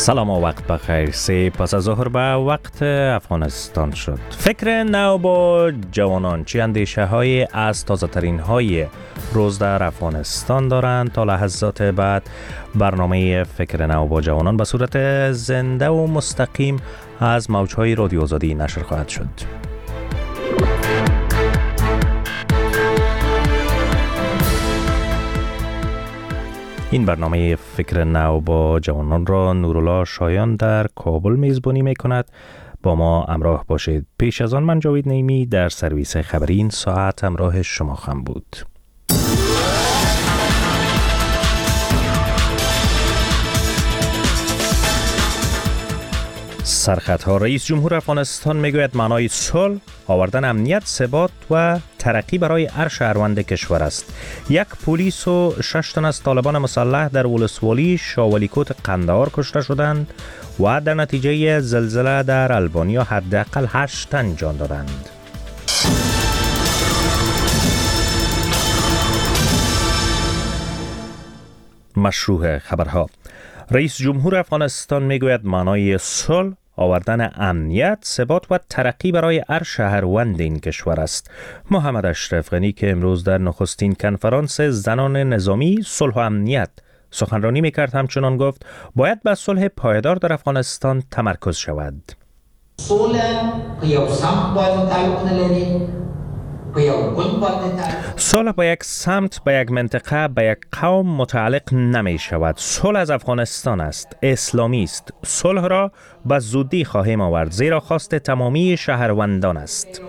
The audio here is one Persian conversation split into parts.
سلام و وقت بخیر. 3 پس از ظهر به وقت افغانستان شد. فکر نو با جوانان چی اندیشه های از تازه ترین های روز در افغانستان دارند؟ تا لحظات بعد برنامه فکر نو با جوانان به صورت زنده و مستقیم از موجهای رادیو آزادی نشر خواهد شد. این برنامه فکر نو با جوانان را نورالله شایان در کابل میزبانی می کند. با ما همراه باشید. پیش از آن من جاوید نیمی در سرویس خبری این ساعت همراه شما خواهم بود. سرخطها. رئیس جمهور افغانستان میگوید معنای صلح آوردن امنیت، ثبات و ترقی برای هر شهروند کشور است. 1 پلیس و 6 تن از طالبان مسلح در ولسوالی شاولیکوت قندهار کشته شدند و در نتیجه زلزله در البانیا حداقل 8 تن جان دادند. مشروع خبرها. رئیس جمهور افغانستان میگوید معنای صلح آوردن امنیت، ثبات و ترقی برای هر شهروند این کشور است. محمد اشرف غنی که امروز در نخستین کنفرانس زنان نظامی صلح و امنیت سخنرانی میکرد همچنان گفت باید بر صلح پایدار در افغانستان تمرکز شود. صلح یو سمت باید تعلق نلري، صلح با یک سمت، با یک منطقه، با یک قوم متعلق نمی شود. صلح از افغانستان است، اسلامی است. صلح را به زودی خواهیم آورد زیرا خواست تمامی شهروندان است.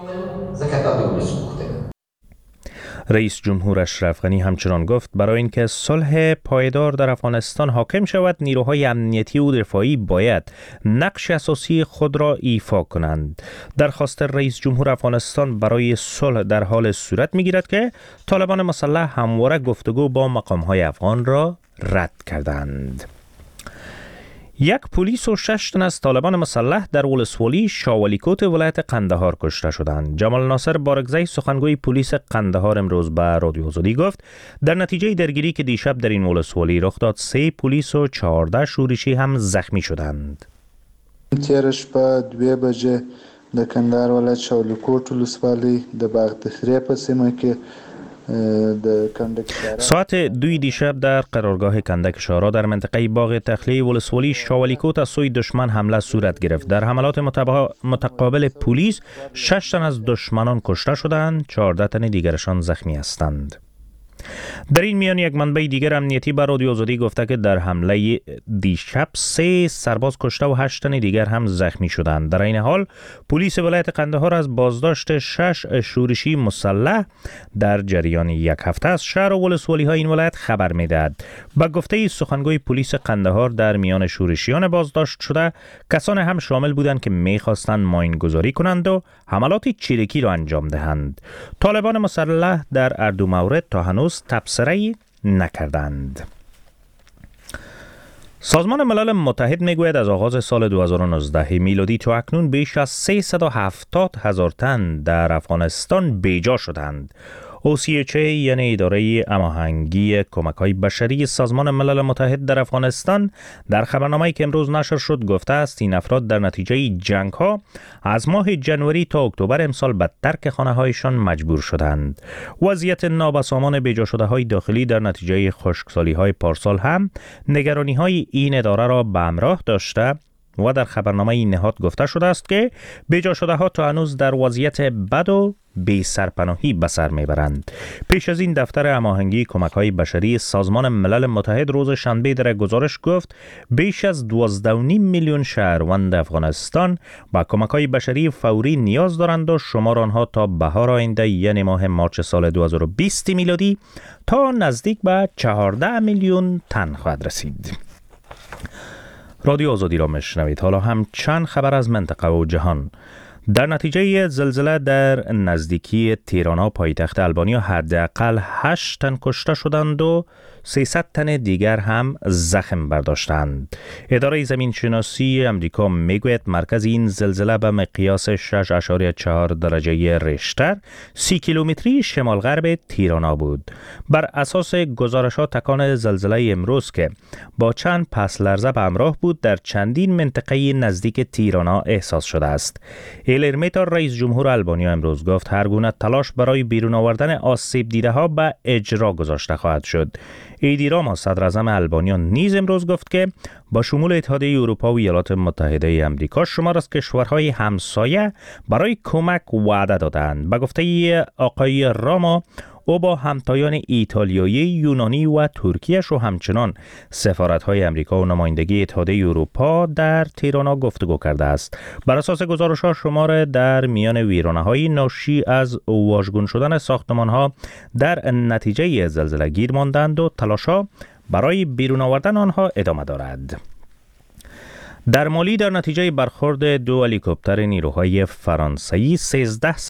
رئیس جمهور اشرف غنی همچنان گفت برای اینکه صلح پایدار در افغانستان حاکم شود نیروهای امنیتی و دفاعی باید نقش اساسی خود را ایفا کنند. درخواست رئیس جمهور افغانستان برای صلح در حال صورت میگیرد که طالبان مسلح همواره گفتگو با مقامهای افغان را رد کردند. 1 پلیس و 6 تن از طالبان مسلح در ولسوالی شاولیکوت ولایت قندهار کشته شدند. جمال ناصر بارگزی سخنگوی پلیس قندهار امروز به رادیو آزادی گفت در نتیجه درگیری که دیشب در این ولسوالی رخ داد 3 پلیس و 14 شورشی هم زخمی شدند. تیر شپه 2 بجې د کندهار ولایت شاولیکوت ولسوالۍ د باغ تخریه په سیمه کې ساعت 2 دیشب در قرارگاه کندک شارا در منطقه باغ تخلیه ولسوالی شاولیکوت از سوی دشمن حمله صورت گرفت. در حملات متقابل پلیس 6 تن از دشمنان کشته شدند، 14 تن دیگرشان زخمی هستند. در این میان یک منبع دیگر امنیتی به رادیو آزادی گفته که در حمله دیشب 3 سرباز کشته و 8 تن دیگر هم زخمی شدند. در این حال پلیس ولایت قندهار از بازداشت 6 شورشی مسلح در جریان 1 هفته از شهر و ولسوالی های این ولایت خبر میدهد. با گفته سخنگوی پلیس قندهار در میان شورشیان بازداشت شده کسان هم شامل بودند که میخواستند ماینگذاری کنند و حملات چریکی را انجام دهند. طالبان مسلح در هر دو مورد تا هنوز تبصره‌ای نکردند. سازمان ملل متحد میگوید از آغاز سال 2019 میلادی تا اکنون بیش از 370,000 تن در افغانستان بیجا شدند. OCHA یعنی اداره هماهنگی کمک‌های بشری سازمان ملل متحد در افغانستان در خبرنامه‌ای که امروز نشر شد گفته است این افراد در نتیجه جنگ‌ها از ماه جنوری تا اکتبر امسال به ترک خانه‌هایشان مجبور شدند. وضعیت نابسامان بیجا شده‌های داخلی در نتیجه خشکسالی‌های پارسال هم نگرانی‌های این اداره را به همراه داشته و در خبرنامه این نهاد گفته شده است که بیجا شده ها تا هنوز در وضعیت بد و بی سرپناهی به سر میبرند. پیش از این دفتر هماهنگی کمک‌های بشری سازمان ملل متحد روز شنبه در گزارش گفت بیش از 12.5 میلیون شهروند افغانستان با کمک‌های بشری فوری نیاز دارند و شمار آنها تا بهار آینده یعنی ماه مارچ سال 2020 میلادی تا نزدیک به 14 میلیون تن خواهد رسید. رادیو آزادی را میشنوید. حالا هم چند خبر از منطقه و جهان. در نتیجه زلزله در نزدیکی تیرانا پایتخت آلبانیا حداقل 8 تن کشته شدند و 300 تن دیگر هم زخم برداشتند. اداره زمین شناسی امریکا میگوید مرکز این زلزله به مقیاس 6.4 درجه ریشتر 30 کیلومتری شمال غرب تیرانا بود. بر اساس گزارشات تکان زلزله امروز که با چند پس لرزه به همراه بود در چندین منطقه نزدیک تیرانا احساس شده است. ایلرمیتا رئیس جمهور آلبانیا امروز گفت هر گونه تلاش برای بیرون آوردن آسیب دیده ها به اجرا گذاشته خواهد شد. ایدی راما صدر اعظم آلبانیا نیز امروز گفت که با شمول اتحادیه اروپا و ایالات متحده امریکا شمار از کشورهای همسایه برای کمک وعده دادند. به گفته آقای راما او با همتایان ایتالیایی، یونانی و ترکیه و همچنان سفارت‌های امریکا و نمایندگی اتحادیه اروپا در تیرانا گفتگو کرده است. بر اساس گزارش‌ها شمار در میان ویرانه‌های ناشی از واژگون شدن ساختمان‌ها در نتیجه زلزله گیر ماندند و تلاش‌ها برای بیرون آوردن آنها ادامه دارد. در مالی در نتیجه برخورد 2 هلیکوپتر نیروهای فرانسوی 13